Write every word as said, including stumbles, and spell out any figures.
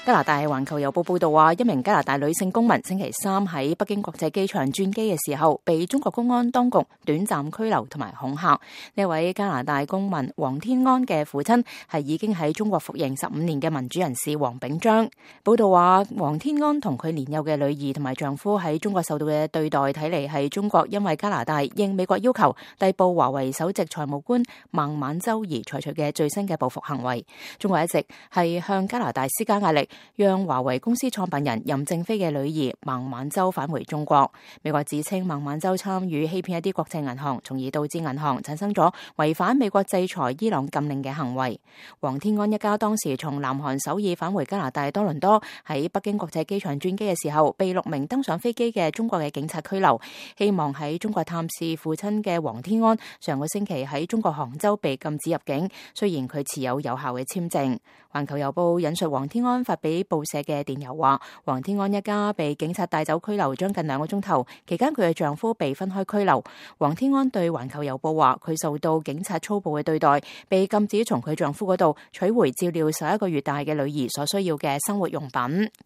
加拿大環球郵報報道話，一名加拿大女性公民星期三喺北京國際機場轉機嘅時候，被中國公安當局短暫拘留同埋恐嚇。呢位加拿大公民黃天安嘅父親係已經喺中國服刑十五年嘅民主人士黃炳章。報道話，黃天安同佢年幼嘅女兒同埋丈夫喺中國受到嘅對待，睇嚟係中國因為加拿大應美國要求逮捕華為首席財務官孟晚舟而採取嘅最新嘅報復行為。中國一直係向加拿大施加壓力，讓華為公司創辦人任正非嘅女兒孟晚舟返回中國。美國指稱孟晚舟參與欺騙一啲國際銀行，從而導致銀行產生咗違反美國制裁伊朗禁令嘅行為。黃天安一家當時從南韓首爾返回加拿大多倫多，喺北京國際機場轉機嘅時候，被六名登上飛機嘅中國嘅警察拘留。希望喺中國探視父親嘅黃天安，上個星期喺中國杭州被禁止入境，雖然佢持有有效嘅簽證。環球郵報引述黃天安發俾報社嘅電郵話，黃天安一家被警察帶走拘留將近兩個鐘頭，期間佢嘅丈夫被分開拘留。黃天安對環球郵報話，佢受到警察粗暴嘅對待，被禁止從佢丈夫嗰度取回照料十一個月大嘅女兒所需要嘅生活用品。